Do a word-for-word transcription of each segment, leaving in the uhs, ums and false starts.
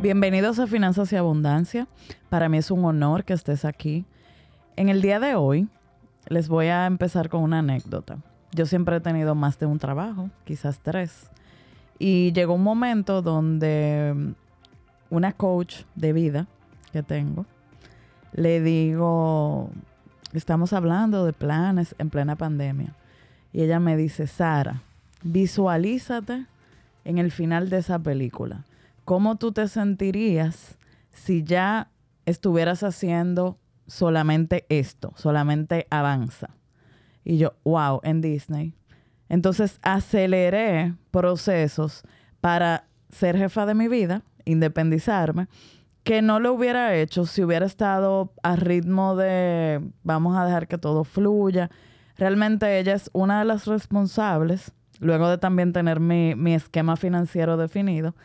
Bienvenidos a Finanzas y Abundancia. Para mí es un honor que estés aquí. En el día de hoy les voy a empezar con una anécdota. Yo siempre he tenido más de un trabajo, quizás tres. Y llegó un momento donde una coach de vida que tengo, le digo, estamos hablando de planes en plena pandemia. Y ella me dice, Sara, visualízate en el final de esa película. ¿Cómo tú te sentirías si ya estuvieras haciendo solamente esto, solamente Avanza? Y yo, wow, en Disney. Entonces aceleré procesos para ser jefa de mi vida, independizarme, que no lo hubiera hecho si hubiera estado a ritmo de vamos a dejar que todo fluya. Realmente ella es una de las responsables, luego de también tener mi, mi esquema financiero definido,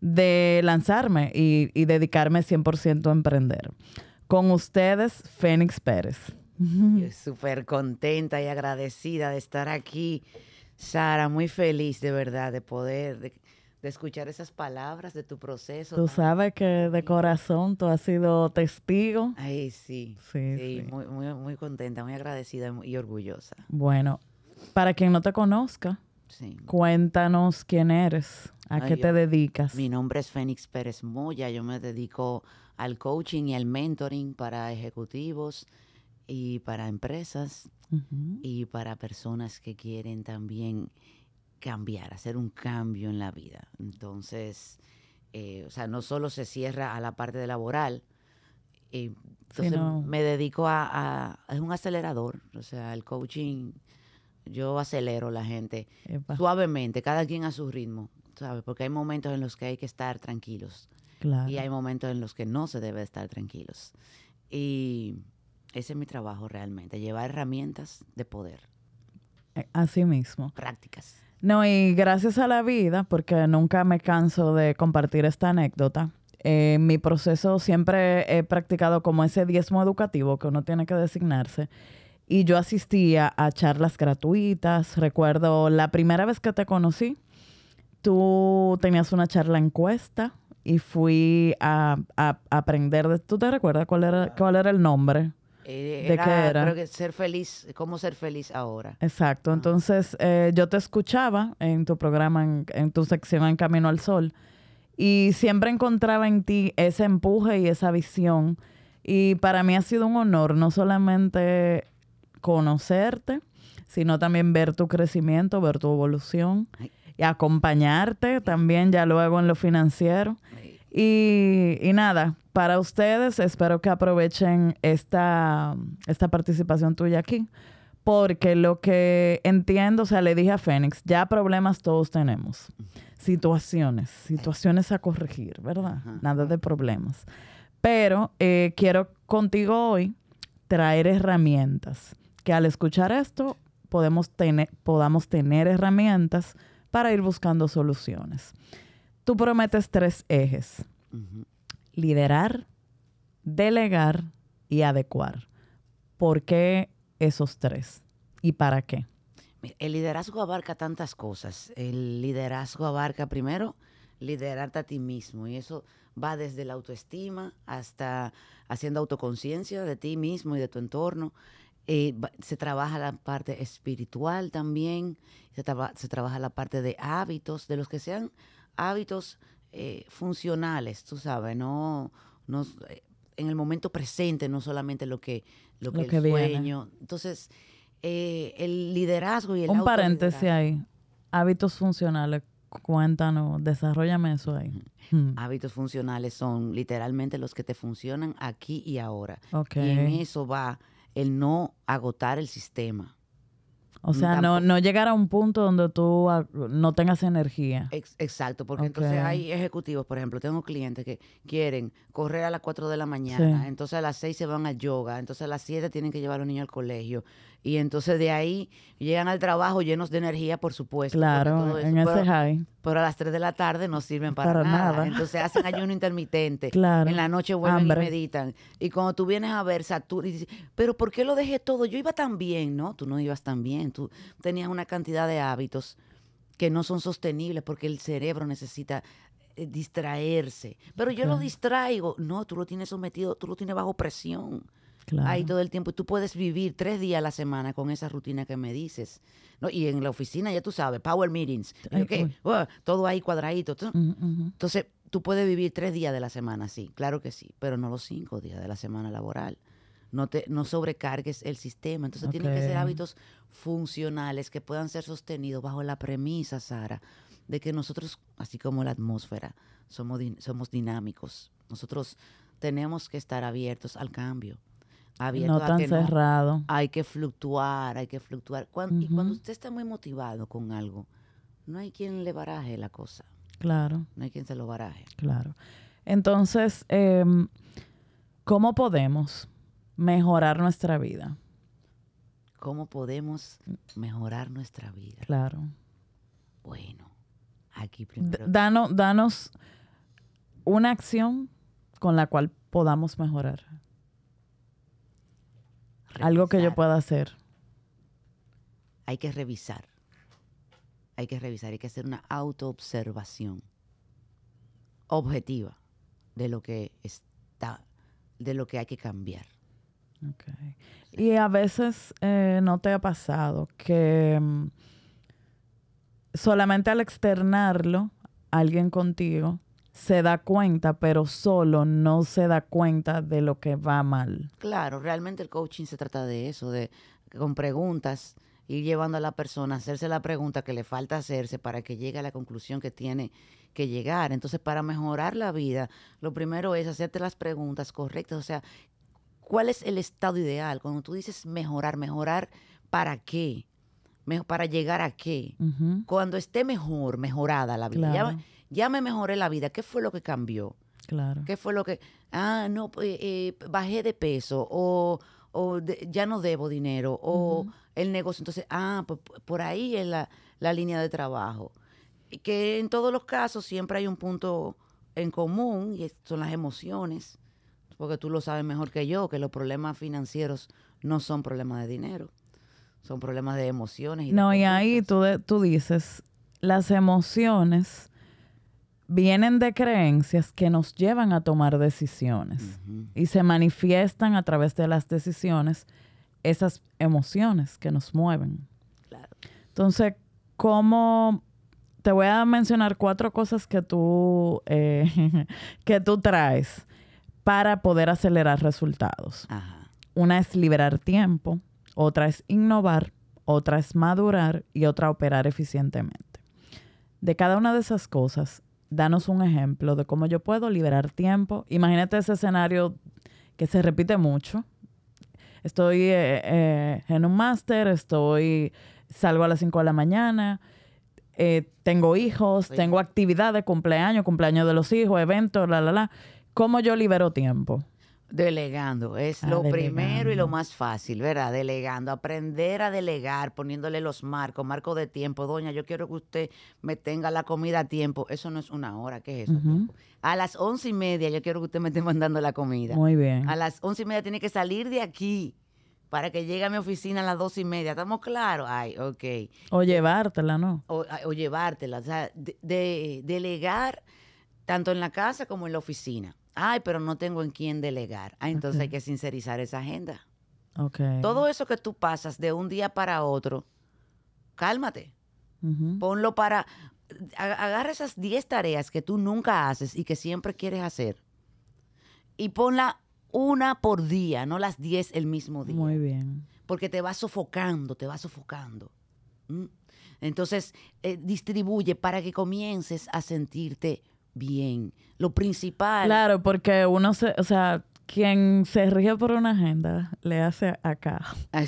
de lanzarme y, y dedicarme cien por ciento a emprender. Con ustedes, Fénix Pérez. Yo súper contenta y agradecida de estar aquí, Sara, muy feliz de verdad de poder, de, de escuchar esas palabras de tu proceso. Tú sabes que de corazón tú has sido testigo. Ay, sí, sí, sí, sí. Muy, muy, muy contenta, muy agradecida y orgullosa. Bueno, para quien no te conozca, sí. Cuéntanos quién eres, a Ay, qué yo, te dedicas. Mi nombre es Fénix Pérez Moya, yo me dedico al coaching y al mentoring para ejecutivos y para empresas uh-huh. y para personas que quieren también cambiar, hacer un cambio en la vida. Entonces, eh, o sea, no solo se cierra a la parte de laboral, eh, entonces sí, no. me dedico a, a, es un acelerador, o sea, el coaching, yo acelero a la gente Epa. suavemente, cada quien a su ritmo, ¿sabes? Porque hay momentos en los que hay que estar tranquilos claro. y hay momentos en los que no se debe estar tranquilos. Y ese es mi trabajo realmente, llevar herramientas de poder. Así mismo. Prácticas. No, y gracias a la vida, porque nunca me canso de compartir esta anécdota. En eh, mi proceso siempre he practicado como ese diezmo educativo que uno tiene que designarse. Y yo asistía a charlas gratuitas. Recuerdo la primera vez que te conocí, tú tenías una charla encuesta y fui a, a, a aprender. De, ¿Tú te recuerdas cuál era, cuál era el nombre? Eh, ¿De era, qué era? Creo que ser feliz, cómo ser feliz ahora. Exacto. Ah. Entonces, eh, yo te escuchaba en tu programa, en, en tu sección En Camino al Sol, y siempre encontraba en ti ese empuje y esa visión. Y para mí ha sido un honor no solamente conocerte, sino también ver tu crecimiento, ver tu evolución Ay. y acompañarte también ya luego en lo financiero. Y, y nada, para ustedes espero que aprovechen esta, esta participación tuya aquí, porque lo que entiendo, o sea, le dije a Fénix, ya problemas todos tenemos, situaciones, situaciones a corregir, ¿verdad? Uh-huh. Nada de problemas. Pero eh, quiero contigo hoy traer herramientas, que al escuchar esto podemos tener, podamos tener herramientas para ir buscando soluciones. Tú prometes tres ejes. Uh-huh. Liderar, delegar y adecuar. ¿Por qué esos tres? ¿Y para qué? El liderazgo abarca tantas cosas. El liderazgo abarca, primero, liderarte a ti mismo. Y eso va desde la autoestima hasta haciendo autoconciencia de ti mismo y de tu entorno. Eh, se trabaja la parte espiritual también. Se, traba, se trabaja la parte de hábitos, de los que sean hábitos eh, funcionales, tú sabes, no, no en el momento presente, no solamente lo que, lo que, lo que el sueño. Viene. Entonces, eh, el liderazgo y el Un paréntesis ahí. Hábitos funcionales, cuéntanos, desarróllame eso ahí. Hmm. Hábitos funcionales son literalmente los que te funcionan aquí y ahora. Okay. Y en eso va el no agotar el sistema. O sea, no, no llegar a un punto donde tú no tengas energía. Ex- exacto, porque okay. entonces hay ejecutivos, por ejemplo, tengo clientes que quieren correr a las cuatro de la mañana, sí. entonces a las seis se van al yoga, entonces a las siete tienen que llevar a los niños al colegio, y entonces de ahí llegan al trabajo llenos de energía, por supuesto. Claro, todo eso, en pero, ese high. Pero a las tres de la tarde no sirven para, para nada. nada. Entonces hacen ayuno intermitente. Claro. En la noche vuelven Hambre. y meditan. Y cuando tú vienes a ver, Saturno, y dices, pero ¿por qué lo dejé todo? Yo iba tan bien, ¿no? Tú no ibas tan bien. Tú tenías una cantidad de hábitos que no son sostenibles porque el cerebro necesita eh, distraerse. Pero okay. yo lo distraigo. No, tú lo tienes sometido, tú lo tienes bajo presión. Claro. Ahí todo el tiempo. Tú puedes vivir tres días a la semana con esa rutina que me dices. ¿No? Y en la oficina, ya tú sabes, power meetings. Ay, okay. uh, todo ahí cuadradito. Uh -huh. Entonces, tú puedes vivir tres días de la semana, sí. Claro que sí. Pero no los cinco días de la semana laboral. No, te, no sobrecargues el sistema. Entonces, okay. tienen que ser hábitos funcionales que puedan ser sostenidos bajo la premisa, Sara, de que nosotros, así como la atmósfera, somos, somos dinámicos. Nosotros tenemos que estar abiertos al cambio. No tan cerrado. No, hay que fluctuar, hay que fluctuar. Cuando, uh-huh. Y cuando usted está muy motivado con algo, no hay quien le baraje la cosa. Claro. No hay quien se lo baraje. Claro. Entonces, eh, ¿cómo podemos mejorar nuestra vida? ¿Cómo podemos mejorar nuestra vida? Claro. Bueno, aquí primero... D- danos, danos una acción con la cual podamos mejorar. Revisar. Algo que yo pueda hacer. Hay que revisar. Hay que revisar. Hay que hacer una autoobservación objetiva de lo que está, de lo que hay que cambiar. Okay. Y a veces eh, no te ha pasado que um, solamente al externarlo, alguien contigo se da cuenta, pero solo no se da cuenta de lo que va mal. Claro, realmente el coaching se trata de eso, de con preguntas, ir llevando a la persona a hacerse la pregunta que le falta hacerse para que llegue a la conclusión que tiene que llegar. Entonces, para mejorar la vida, lo primero es hacerte las preguntas correctas. O sea, ¿cuál es el estado ideal? Cuando tú dices mejorar, ¿mejorar para qué? ¿Para llegar a qué? Uh-huh. Cuando esté mejor, mejorada la vida. Claro. Ya, ya me mejoré la vida. ¿Qué fue lo que cambió? Claro. ¿Qué fue lo que...? Ah, no, eh, eh, bajé de peso o, o de, ya no debo dinero o uh-huh. el negocio. Entonces, ah, pues por ahí es la, la línea de trabajo. Que en todos los casos siempre hay un punto en común y son las emociones. Porque tú lo sabes mejor que yo, que los problemas financieros no son problemas de dinero. Son problemas de emociones. Y no, de y ahí tú, de, tú dices, las emociones vienen de creencias que nos llevan a tomar decisiones. Uh-huh. Y se manifiestan a través de las decisiones esas emociones que nos mueven. Claro. Entonces, ¿cómo...? Te voy a mencionar cuatro cosas que tú, eh, que tú traes para poder acelerar resultados. Ajá. Una es liberar tiempo, otra es innovar, otra es madurar y otra operar eficientemente. De cada una de esas cosas, danos un ejemplo de cómo yo puedo liberar tiempo. Imagínate ese escenario que se repite mucho. Estoy eh, eh, en un máster, estoy, salgo a las cinco de la mañana, eh, tengo hijos, sí. tengo actividades, cumpleaños, cumpleaños de los hijos, eventos, la, la, la. ¿Cómo yo libero tiempo? Delegando, es ah, lo delegando. primero y lo más fácil, ¿verdad? Delegando, aprender a delegar, poniéndole los marcos, marcos de tiempo. Doña, yo quiero que usted me tenga la comida a tiempo. Eso no es una hora, ¿qué es eso? Uh-huh. A las once y media yo quiero que usted me esté mandando la comida. Muy bien. A las once y media tiene que salir de aquí para que llegue a mi oficina a las dos y media. ¿Estamos claros? Ay, ok. O llevártela, ¿no? O, o llevártela. O sea, de, de, delegar tanto en la casa como en la oficina. Ay, pero no tengo en quién delegar. Ah, entonces okay. hay que sincerizar esa agenda. Okay. Todo eso que tú pasas de un día para otro, cálmate. Uh-huh. Ponlo para... Agarra esas diez tareas que tú nunca haces y que siempre quieres hacer y ponla una por día, no las diez el mismo día. Muy bien. Porque te va sofocando, te va sofocando. ¿Mm? Entonces, eh, distribuye para que comiences a sentirte bien. Lo principal... Claro, porque uno se... O sea, quien se rige por una agenda, le hace acá.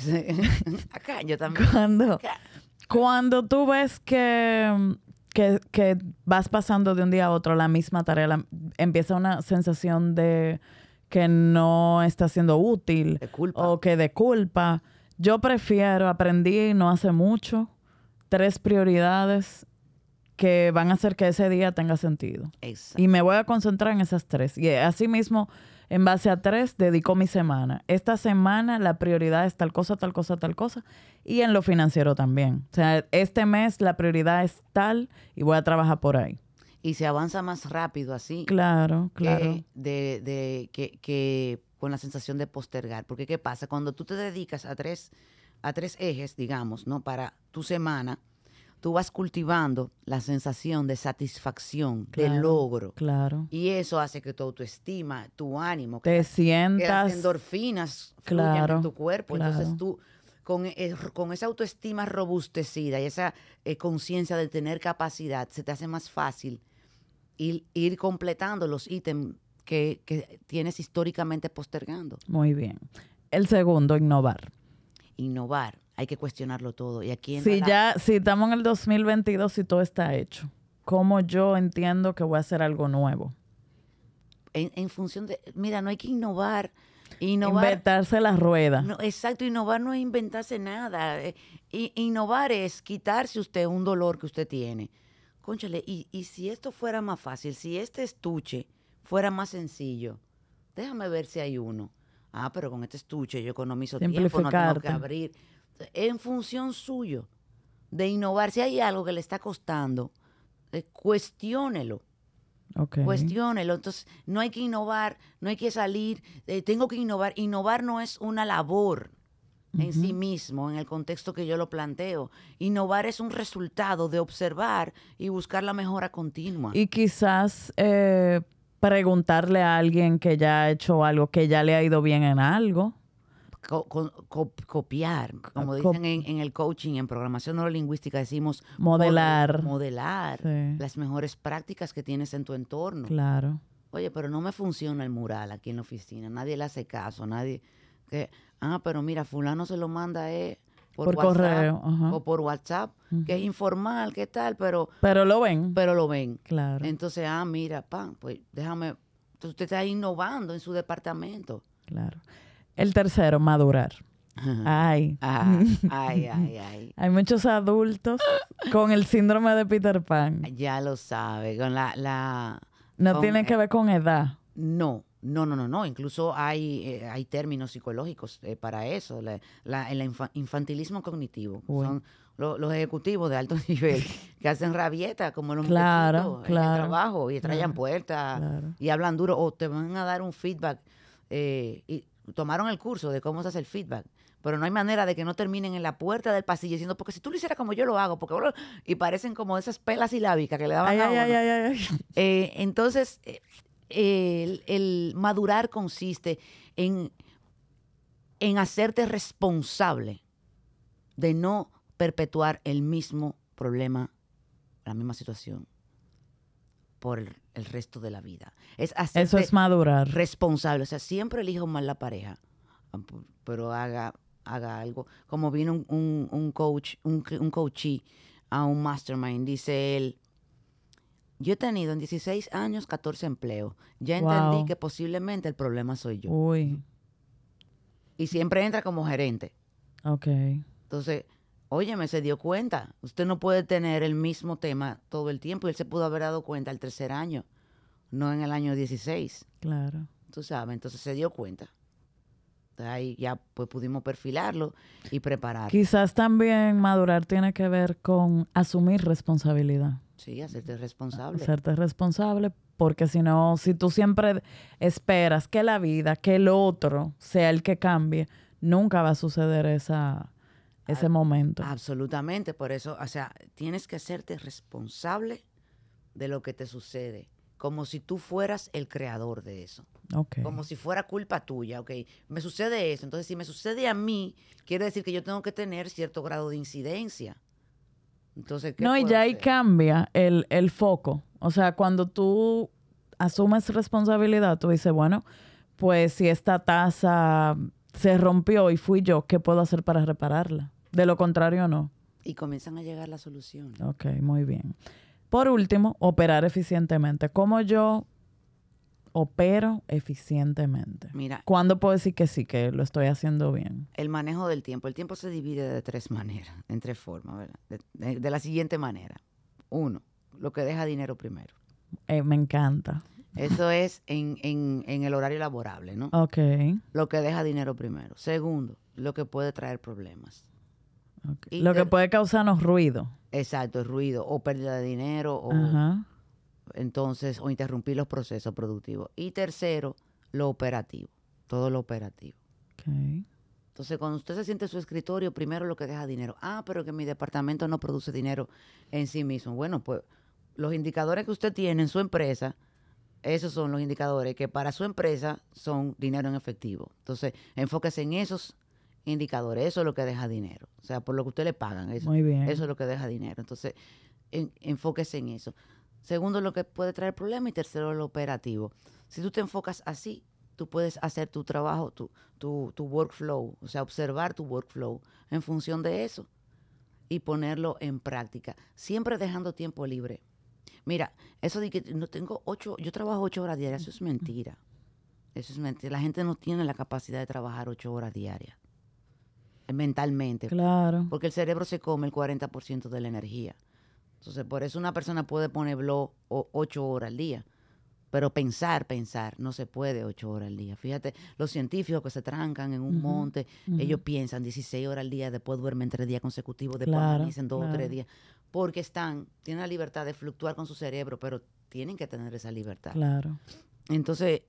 Acá, yo también. Cuando, acá. cuando tú ves que, que, que vas pasando de un día a otro la misma tarea, la, empieza una sensación de que no está siendo útil. De culpa. O que de culpa. Yo prefiero, aprendí no hace mucho, tres prioridades que van a hacer que ese día tenga sentido. Exacto. Y me voy a concentrar en esas tres. Y así mismo, en base a tres, dedico mi semana. Esta semana la prioridad es tal cosa, tal cosa, tal cosa. Y en lo financiero también. O sea, este mes la prioridad es tal y voy a trabajar por ahí. Y se avanza más rápido así. Claro, claro. Que, de, de, que, que con la sensación de postergar. Porque ¿qué pasa? Cuando tú te dedicas a tres, a tres ejes, digamos, ¿no? Para tu semana, tú vas cultivando la sensación de satisfacción, Claro, de logro. Claro. Y eso hace que tu autoestima, tu ánimo, te que las, sientas... que las endorfinas fluyan claro, en tu cuerpo. Claro. Entonces tú, con, eh, con esa autoestima robustecida y esa eh, conciencia de tener capacidad, se te hace más fácil ir, ir completando los ítems que, que tienes históricamente postergando. Muy bien. El segundo, innovar. Innovar. Hay que cuestionarlo todo. Y aquí si la... ya, si estamos en el dos mil veintidós y todo está hecho, ¿cómo yo entiendo que voy a hacer algo nuevo? En, en función de... Mira, no hay que innovar. Innovar, inventarse la rueda. No, exacto, innovar no es inventarse nada. Eh, innovar es quitarse usted un dolor que usted tiene. Cónchale, y, y si esto fuera más fácil, si este estuche fuera más sencillo, déjame ver si hay uno. Ah, pero con este estuche yo economizo tiempo, no tengo que abrir. En función suyo, de innovar, si hay algo que le está costando, eh, cuestiónelo. Okay. Cuestiónelo. Entonces, no hay que innovar, no hay que salir, eh, tengo que innovar. Innovar no es una labor uh-huh. en sí mismo, en el contexto que yo lo planteo. Innovar es un resultado de observar y buscar la mejora continua. Y quizás eh, preguntarle a alguien que ya ha hecho algo, que ya le ha ido bien en algo. Co co co copiar, como dicen en, en el coaching, en programación neurolingüística decimos modelar, modelar sí. las mejores prácticas que tienes en tu entorno. Claro. Oye, pero no me funciona el mural aquí en la oficina, nadie le hace caso, nadie que ah, pero mira, fulano se lo manda eh, por, por WhatsApp, correo uh-huh. o por WhatsApp, uh-huh. que es informal, qué tal, pero pero lo ven, pero lo ven. Claro. Entonces, ah, mira, pa, pues déjame, entonces usted está innovando en su departamento. Claro. El tercero, madurar. Ay. Ah, ay, ay, ay. Hay muchos adultos con el síndrome de Peter Pan. Ya lo sabe, con la... la no con, tiene que ver con edad. No, no, no, no, no. Incluso hay, eh, hay términos psicológicos eh, para eso. La, la, el infa, infantilismo cognitivo. Uy. Son lo, los ejecutivos de alto nivel que hacen rabieta como los claro, muchachitos claro, en el trabajo y traen claro, puertas claro. y hablan duro o te van a dar un feedback eh, y tomaron el curso de cómo se hace el feedback, pero no hay manera de que no terminen en la puerta del pasillo diciendo, porque si tú lo hicieras como yo lo hago, porque y parecen como esas pelas silábicas que le daban ay, a ay, uno. Ay, ay, ay. Eh, entonces, eh, el, el madurar consiste en, en hacerte responsable de no perpetuar el mismo problema, la misma situación por el, el resto de la vida. Es Eso es madurar. Responsable. O sea, siempre elijo mal la pareja, pero haga, haga algo. Como vino un, un, un coach, un, un coachee a un mastermind, dice él, yo he tenido en dieciséis años catorce empleos. Ya entendí wow. que posiblemente el problema soy yo. Uy. Y siempre entra como gerente. Ok. Entonces, óyeme, se dio cuenta. Usted no puede tener el mismo tema todo el tiempo. Y él se pudo haber dado cuenta el tercer año, no en el año dieciséis. Claro. Tú sabes, entonces se dio cuenta. Entonces ahí ya pues pudimos perfilarlo y prepararlo. Quizás también madurar tiene que ver con asumir responsabilidad. Sí, hacerte responsable. Hacerte responsable, porque si no, si tú siempre esperas que la vida, que el otro sea el que cambie, nunca va a suceder esa, ese Al, momento. Absolutamente, por eso, o sea, tienes que hacerte responsable de lo que te sucede, como si tú fueras el creador de eso. Okay. Como si fuera culpa tuya, ok. Me sucede eso, entonces si me sucede a mí, quiere decir que yo tengo que tener cierto grado de incidencia. Entonces, ¿qué no, y ya ahí cambia el, el foco. O sea, cuando tú asumes responsabilidad, tú dices, bueno, pues si esta taza se rompió y fui yo, ¿qué puedo hacer para repararla? De lo contrario, no. Y comienzan a llegar las soluciones. Ok, muy bien. Por último, operar eficientemente. ¿Cómo yo opero eficientemente? Mira, ¿cuándo puedo decir que sí, que lo estoy haciendo bien? El manejo del tiempo. El tiempo se divide de tres maneras, en tres formas, ¿verdad? De, de, de la siguiente manera. Uno, lo que deja dinero primero. Eh, me encanta. Eso es en, en, en el horario laborable, ¿no? Ok. Lo que deja dinero primero. Segundo, lo que puede traer problemas. Okay. Lo que puede causarnos ruido. Exacto, el ruido, o pérdida de dinero, o, Ajá. Entonces, o interrumpir los procesos productivos. Y tercero, lo operativo, todo lo operativo. Okay. Entonces, cuando usted se siente en su escritorio, primero lo que deja dinero. Ah, pero que mi departamento no produce dinero en sí mismo. Bueno, pues los indicadores que usted tiene en su empresa, esos son los indicadores que para su empresa son dinero en efectivo. Entonces, enfóquese en esos indicadores. Eso es lo que deja dinero. O sea, por lo que usted le pagan. Eso, Muy bien. Eso es lo que deja dinero. Entonces, en, enfóquese en eso. Segundo, lo que puede traer problemas. Y tercero, lo operativo. Si tú te enfocas así, tú puedes hacer tu trabajo, tu, tu, tu workflow, o sea, observar tu workflow en función de eso y ponerlo en práctica, siempre dejando tiempo libre. Mira, eso de que no tengo ocho, yo trabajo ocho horas diarias, eso es mentira. Eso es mentira. La gente no tiene la capacidad de trabajar ocho horas diarias, mentalmente. Claro. Porque el cerebro se come el cuarenta por ciento de la energía. Entonces, por eso una persona puede poner blog ocho horas al día. Pero pensar, pensar, no se puede ocho horas al día. Fíjate, los científicos que se trancan en un uh-huh, monte, uh-huh. ellos piensan dieciséis horas al día, después duermen tres días consecutivos, después claro, amanecen dos claro. o tres días. Porque están, tienen la libertad de fluctuar con su cerebro, pero tienen que tener esa libertad. Claro. Entonces,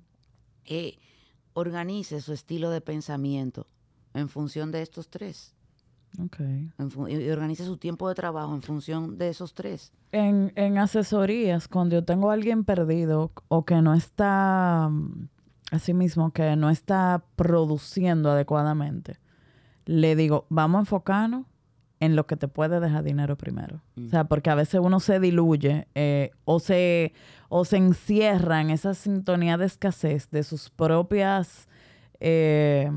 eh, organice su estilo de pensamiento en función de estos tres. Okay. En, y organice su tiempo de trabajo en función de esos tres. En, en asesorías, cuando yo tengo a alguien perdido o que no está, así mismo, que no está produciendo adecuadamente, le digo, vamos a enfocarnos en lo que te puede dejar dinero primero. Mm. O sea, porque a veces uno se diluye eh, o, se, o se encierra en esa sintonía de escasez de sus propias eh,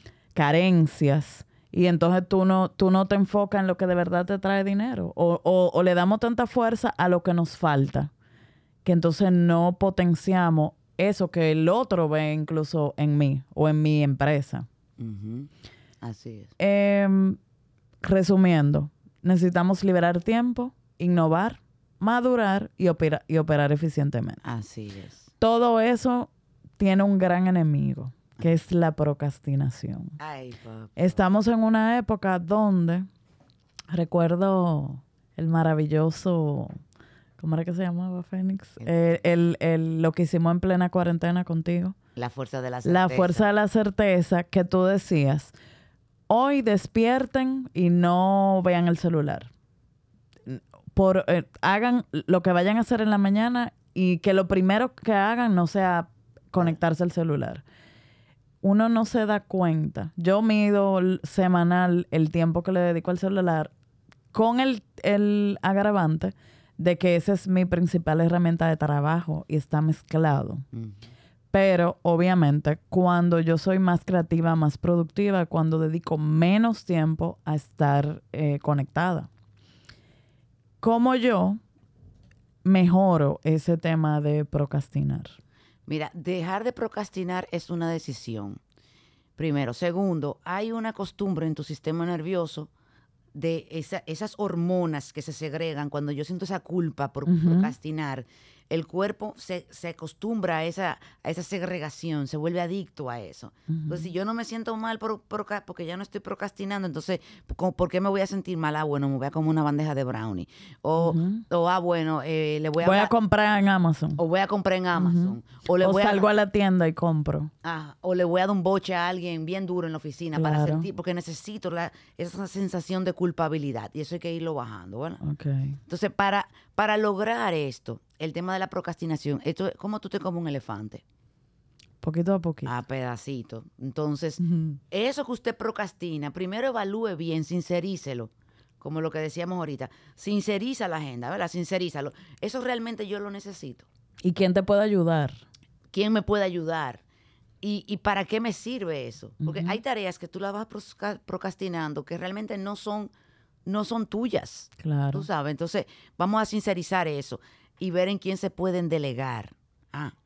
carencias. Y entonces tú no, tú no te enfocas en lo que de verdad te trae dinero. O, o, o le damos tanta fuerza a lo que nos falta, que entonces no potenciamos eso que el otro ve incluso en mí o en mi empresa. Uh-huh. Así es. Eh, resumiendo, necesitamos liberar tiempo, innovar, madurar y, opera, y operar eficientemente. Así es. Todo eso tiene un gran enemigo, que es la procrastinación. Ay, papá. Estamos en una época donde recuerdo el maravilloso, ¿cómo era que se llamaba, Fénix? El, el, el, lo que hicimos en plena cuarentena contigo. La fuerza de la certeza. La fuerza de la certeza que tú decías. Hoy despierten y no vean el celular. Por, eh, hagan lo que vayan a hacer en la mañana y que lo primero que hagan no sea conectarse al celular. Uno no se da cuenta. Yo mido semanal el tiempo que le dedico al celular con el, el agravante de que esa es mi principal herramienta de trabajo y está mezclado. Mm. Pero, obviamente, cuando yo soy más creativa, más productiva, cuando dedico menos tiempo a estar eh, conectada. ¿Cómo yo mejoro ese tema de procrastinar? Mira, dejar de procrastinar es una decisión. Primero. Segundo, hay una costumbre en tu sistema nervioso de esa, esas hormonas que se segregan cuando yo siento esa culpa por uh-huh. procrastinar. El cuerpo se, se acostumbra a esa, a esa segregación, se vuelve adicto a eso. Uh-huh. Entonces, si yo no me siento mal por, por, porque ya no estoy procrastinando, entonces, ¿por qué me voy a sentir mal? Ah, bueno, me voy a comer una bandeja de brownie. O, uh-huh. o ah, bueno, eh, le voy a... Voy a comprar en Amazon. O voy a comprar en Amazon. Uh-huh. O, le o voy salgo a, a la tienda y compro. Ah, o le voy a dar un boche a alguien bien duro en la oficina claro. para sentir, porque necesito la, esa sensación de culpabilidad. Y eso hay que irlo bajando, ¿verdad? Okay. Entonces, para, para lograr esto, el tema de la procrastinación, esto es como tú te comes un elefante. Poquito a poquito. A pedacito. Entonces, uh-huh. eso que usted procrastina, primero evalúe bien, sincerícelo. Como lo que decíamos ahorita. Sinceriza la agenda, ¿verdad? Sincerízalo. Eso realmente yo lo necesito. ¿Y quién te puede ayudar? ¿Quién me puede ayudar? ¿Y, y para qué me sirve eso? Porque uh-huh. hay tareas que tú las vas procrastinando que realmente no son, no son tuyas. Claro. Tú sabes. Entonces, vamos a sincerizar eso y ver en quién se pueden delegar. Ah.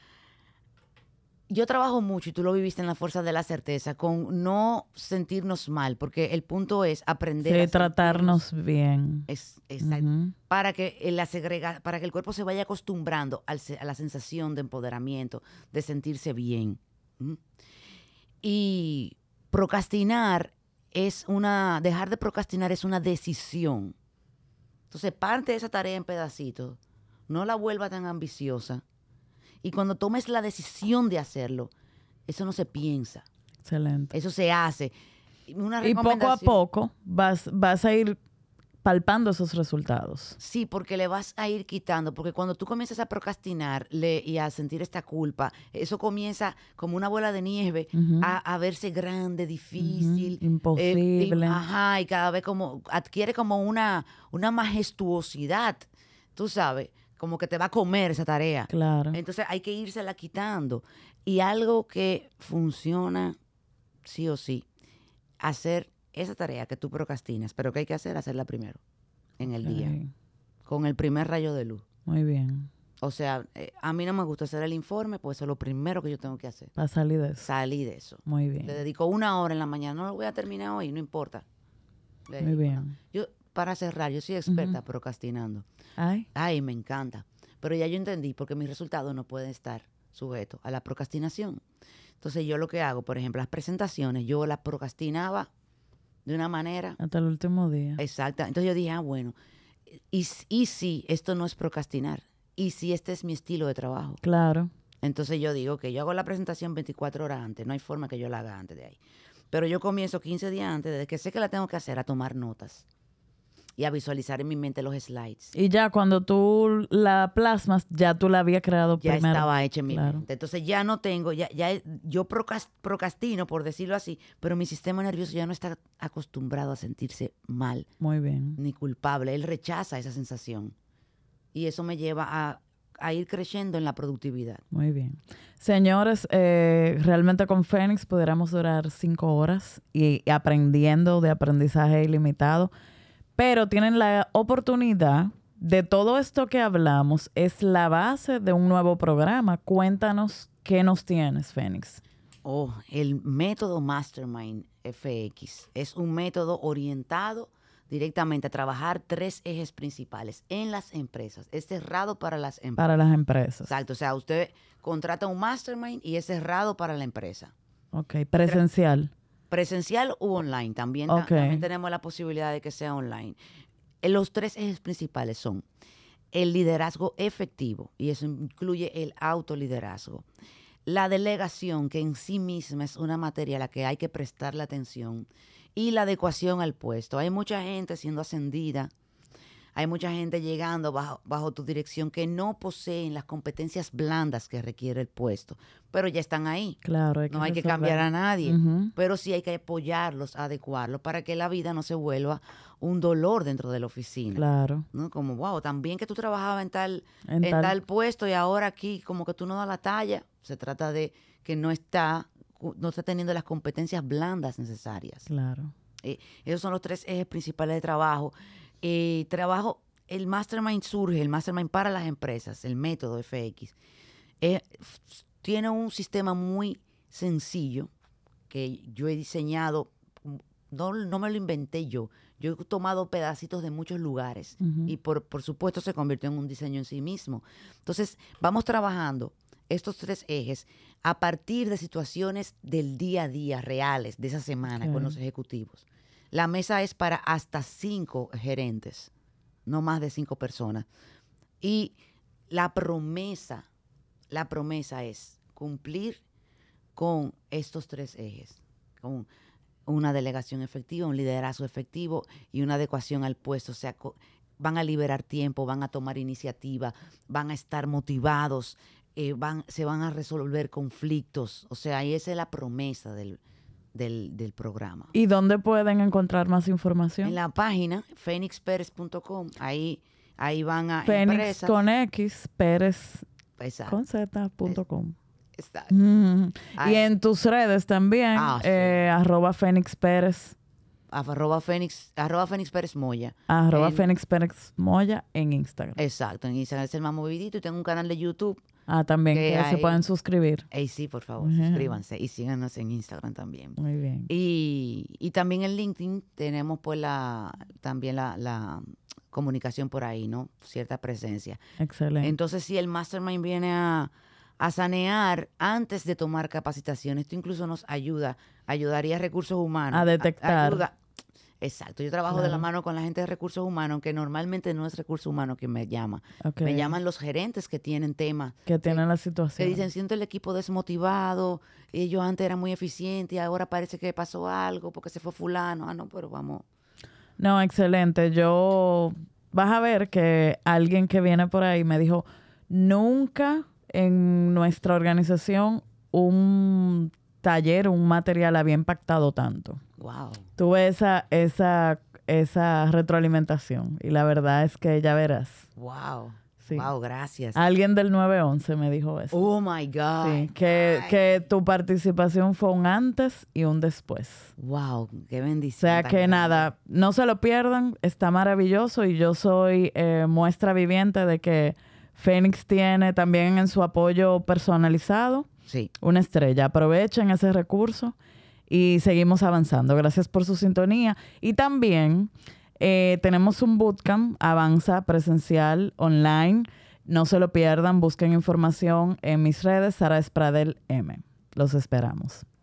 Yo trabajo mucho, y tú lo viviste en la fuerza de la certeza, con no sentirnos mal, porque el punto es aprender sí, a tratarnos bien. Es, exacto. Uh-huh. Para que la segrega, para que el cuerpo se vaya acostumbrando al, a la sensación de empoderamiento, de sentirse bien. ¿Mm? Y procrastinar es una, dejar de procrastinar es una decisión. Entonces, parte de esa tarea en pedacitos. no la vuelva tan ambiciosa. Y cuando tomes la decisión de hacerlo, eso no se piensa. Excelente. Eso se hace. Una y poco a poco vas, vas a ir palpando esos resultados. Sí, porque le vas a ir quitando, porque cuando tú comienzas a procrastinar le, y a sentir esta culpa, eso comienza como una bola de nieve uh-huh. a, a verse grande, difícil. Uh-huh. Imposible. Eh, y, ajá, y cada vez como adquiere como una, una majestuosidad, tú sabes, como que te va a comer esa tarea. Claro. Entonces hay que írsela quitando. Y algo que funciona sí o sí, hacer esa tarea que tú procrastinas, pero que hay que hacer, hacerla primero, en el okay. día, con el primer rayo de luz. Muy bien. O sea, eh, a mí no me gusta hacer el informe, pues eso es lo primero que yo tengo que hacer. Para salir de eso. Salir de eso. Muy bien. Le dedico una hora en la mañana, no lo voy a terminar hoy, no importa. Le Muy digo, bien. No. Yo, para cerrar, yo soy experta uh-huh. procrastinando. Ay. Ay, me encanta. Pero ya yo entendí, porque mis resultados no pueden estar sujetos a la procrastinación. Entonces yo lo que hago, por ejemplo, las presentaciones, yo las procrastinaba de una manera... Hasta el último día. Exacto. Entonces yo dije, ah, bueno, y, y si esto no es procrastinar, y si este es mi estilo de trabajo. Claro. Entonces yo digo que yo hago la presentación veinticuatro horas antes, no hay forma que yo la haga antes de ahí. Pero yo comienzo quince días antes, desde que sé que la tengo que hacer, a tomar notas y a visualizar en mi mente los slides. Y ya cuando tú la plasmas, ya tú la habías creado ya primero. Ya estaba hecha en mi claro. mente. Entonces ya no tengo, ya, ya yo procrastino, por decirlo así, pero mi sistema nervioso ya no está acostumbrado a sentirse mal. Muy bien. Ni culpable. Él rechaza esa sensación. Y eso me lleva a, a ir creciendo en la productividad. Muy bien. Señores, eh, realmente con Fénix pudiéramos durar cinco horas y, y aprendiendo de aprendizaje ilimitado. Pero tienen la oportunidad de todo esto que hablamos, es la base de un nuevo programa. Cuéntanos qué nos tienes, Fénix. Oh, el método Mastermind F X es un método orientado directamente a trabajar tres ejes principales en las empresas. Es cerrado para las empresas. Para las empresas. Exacto. O sea, usted contrata un Mastermind y es cerrado para la empresa. Ok, presencial. Presencial u online. También, okay. también tenemos la posibilidad de que sea online. Los tres ejes principales son el liderazgo efectivo, y eso incluye el autoliderazgo. La delegación, que en sí misma es una materia a la que hay que prestarle atención. Y la adecuación al puesto. Hay mucha gente siendo ascendida. Hay mucha gente llegando bajo, bajo tu dirección que no poseen las competencias blandas que requiere el puesto, pero ya están ahí. Claro, hay que no hay resolver. que cambiar a nadie, uh-huh. pero sí hay que apoyarlos, adecuarlos para que la vida no se vuelva un dolor dentro de la oficina. Claro. ¿No? Como, wow, también que tú trabajabas en tal, en, en tal... tal puesto y ahora aquí como que tú no das la talla. Se trata de que no está, no está teniendo las competencias blandas necesarias. Claro. Eh, esos son los tres ejes principales de trabajo. Eh, trabajo, el Mastermind surge, el Mastermind para las empresas, el método F X, eh, tiene un sistema muy sencillo que yo he diseñado, no, no me lo inventé yo, yo he tomado pedacitos de muchos lugares uh-huh. y por, por supuesto se convirtió en un diseño en sí mismo. Entonces, vamos trabajando estos tres ejes a partir de situaciones del día a día reales de esa semana okay. con los ejecutivos. La mesa es para hasta cinco gerentes, no más de cinco personas. Y la promesa, la promesa es cumplir con estos tres ejes, con una delegación efectiva, un liderazgo efectivo y una adecuación al puesto. O sea, van a liberar tiempo, van a tomar iniciativa, van a estar motivados, eh, van, se van a resolver conflictos. O sea, y esa es la promesa del Del, del programa. ¿Y dónde pueden encontrar más información? En la página fénix pérez punto com. Ahí, ahí van a Fénix empresas. con X, Pérez Exacto. con Z punto com. Exacto. Mm. Y en tus redes también, ah, eh, sí. arroba Fénix Pérez. Arroba Fénix, arroba Fénix Pérez Moya. Arroba en, Fénix Pérez Moya en Instagram. Exacto, en Instagram es el más movidito y tengo un canal de YouTube. Ah, también, que, que ahí, se pueden suscribir. Eh, sí, por favor, uh-huh. suscríbanse y síganos en Instagram también. Muy bien. Y, y también en LinkedIn tenemos pues la, también la, la comunicación por ahí, ¿no? Cierta presencia. Excelente. Entonces, si el Mastermind viene a, a sanear antes de tomar capacitación, esto incluso nos ayuda, ayudaría a recursos humanos. A detectar. A, ayuda, Exacto. Yo trabajo Claro. de la mano con la gente de recursos humanos, que normalmente no es recursos humanos quien me llama. Ok. Me llaman los gerentes que tienen temas. Que tienen la Que situación. dicen, siento el equipo desmotivado, ellos antes eran muy eficientes y ahora parece que pasó algo porque se fue fulano. Ah, no, pero vamos. No, excelente. Yo, vas a ver que alguien que viene por ahí me dijo, nunca en nuestra organización un taller, un material había impactado tanto. Wow. Tuve esa, esa, esa retroalimentación y la verdad es que ya verás. Wow. Sí. Wow, gracias. Alguien del nueve once me dijo eso. Oh my God. Sí, que, Ay. que tu participación fue un antes y un después. Wow, qué O bendición. sea tan que grande. nada, no se lo pierdan, está maravilloso y yo soy eh, muestra viviente de que Fénix tiene también en su apoyo personalizado Sí. una estrella. Aprovechen ese recurso y seguimos avanzando. Gracias por su sintonía. Y también eh, tenemos un bootcamp, Avanza, presencial, online. No se lo pierdan, busquen información en mis redes, Sara Espradel M. Los esperamos.